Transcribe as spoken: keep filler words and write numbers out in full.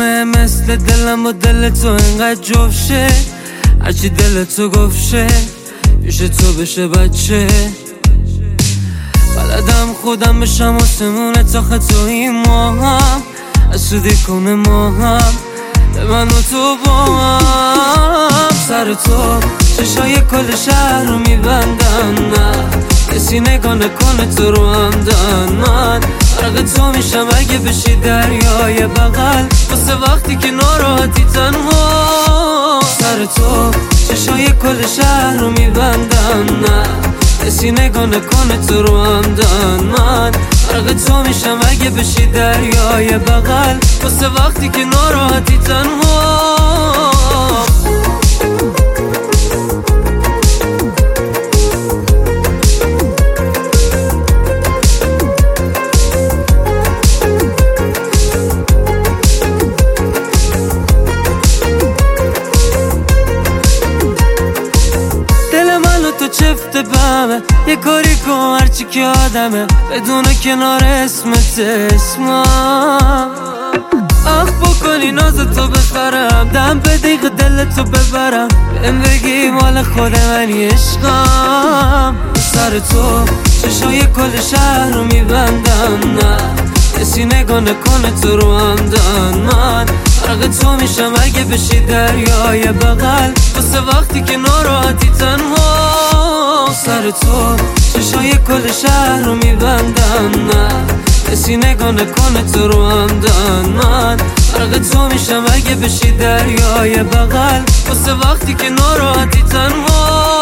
میمونه مثل دلم و دل تو اینقدر جفشه، هرچی دل تو گفشه پیش تو بشه بچه. بلدم خودم بشم آسمونه تا خطایی ما هم اسودی کنه ما هم به من و تو با هم. سر تو چشای کل شهر رو میبندن، نه کسی نگاه نکنه تو رو همدن. من غرق تو میشم اگه بشی دریای بغل واسه وقتی که ناراحتی تنها. سر تو چشای کل شهر رو میبندن، نه کسی نگاه نکنه تو رو همدن. من غرق تو میشم اگه بشی دریای بغل واسه وقتی که ناراحتی تنها. تو چفت بمه یه کاری کن هرچی که آدمه بدون کنار اسمت اسمم. اخ بکنی ناز تو بخرم دم به دیگه دل تو ببرم بهم بگی مال خود منی عشقم. سر تو چشای کل شهر رو میبندم، نه کسی نگاه نکنه تو رو همدن. من غرق تو میشم اگه بشی دریای بغل واسه وقتی که ناراحتی تنها. سر تو چشای کل شهر رو میبندم، نه کسی نگاه نکنه تو رو همدن. من غرق تو میشم اگه بشی دریای بغل واسه وقتی که ناراحتی تنها.